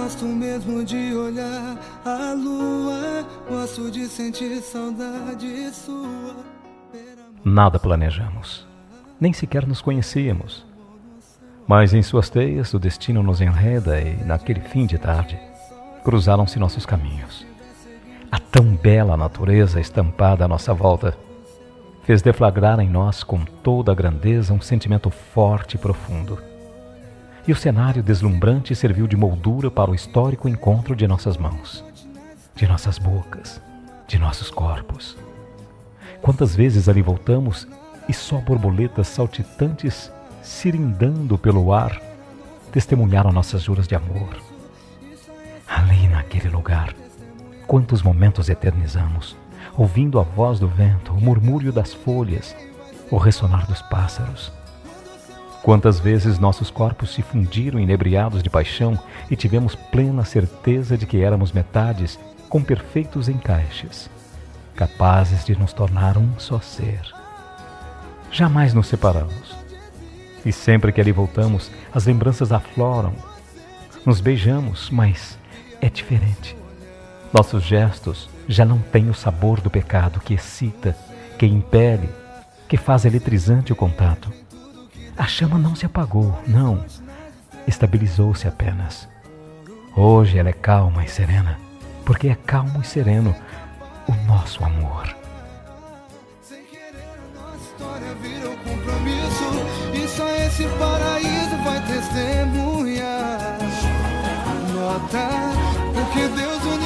Gosto mesmo de olhar a lua, gosto de sentir saudade sua. Nada planejamos, nem sequer nos conhecíamos. Mas em suas teias o destino nos enreda e, naquele fim de tarde, cruzaram-se nossos caminhos. A tão bela natureza estampada à nossa volta fez deflagrar em nós com toda a grandeza um sentimento forte e profundo. E o cenário deslumbrante serviu de moldura para o histórico encontro de nossas mãos, de nossas bocas, de nossos corpos. Quantas vezes ali voltamos e só borboletas saltitantes, cirindando pelo ar, testemunharam nossas juras de amor. Ali naquele lugar, quantos momentos eternizamos, ouvindo a voz do vento, o murmúrio das folhas, o ressonar dos pássaros. Quantas vezes nossos corpos se fundiram inebriados de paixão e tivemos plena certeza de que éramos metades com perfeitos encaixes, capazes de nos tornar um só ser. Jamais nos separamos. E sempre que ali voltamos, as lembranças afloram. Nos beijamos, mas é diferente. Nossos gestos já não têm o sabor do pecado que excita, que impele, que faz eletrizante o contato. A chama não se apagou, não. Estabilizou-se apenas. Hoje ela é calma e serena, porque é calmo e sereno o nosso amor. Sem querer a nossa história virou compromisso, e só esse paraíso vai testemunhar. Nota o que Deus uniu.